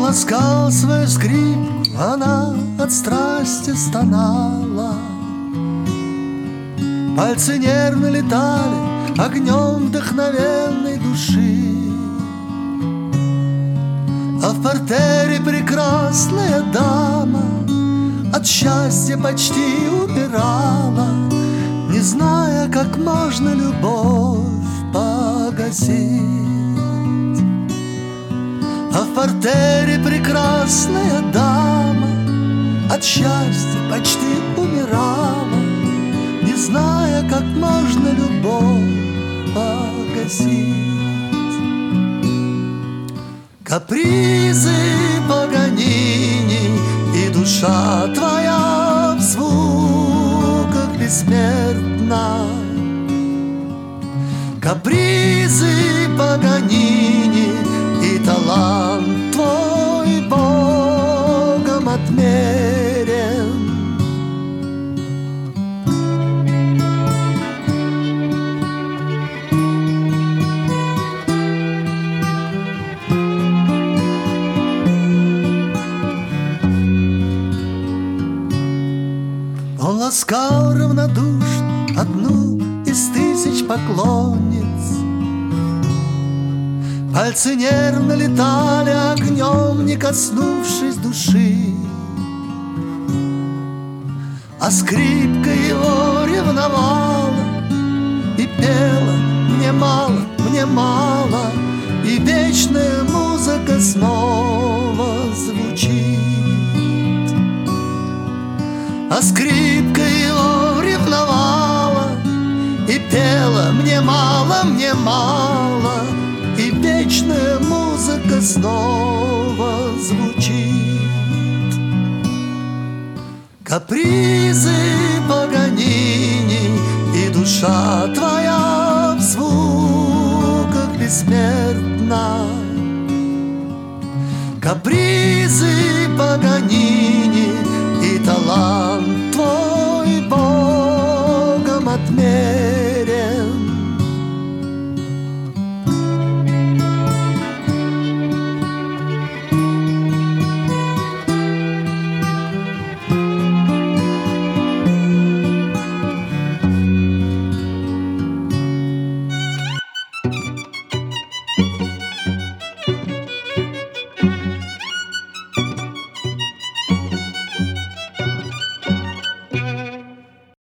ласкал свою скрипку, она от страсти стонала. Пальцы нервно летали огнем вдохновенной души, а в партере прекрасная дама от счастья почти умирала, не зная, как можно любовь погасить. А в партере прекрасная дама от счастья почти умирала, не зная, как можно любовь погасить. Капризы Паганини, и душа твоя в звуках бессмертна. Капризы Паганини, и талант твой Богом отмерен. Он ласкал равнодушно одну из тысяч поклонниц. Пальцы нервно летали огнем, не коснувшись души, а скрипка его ревновала и пела: мне мало, мне мало, и вечная музыка снова звучит. А скрипка его ревновала и пела: мне мало, мне мало, и вечная музыка снова звучит. Капризы Паганини, и душа твоя в звуках бессмертна. Капризы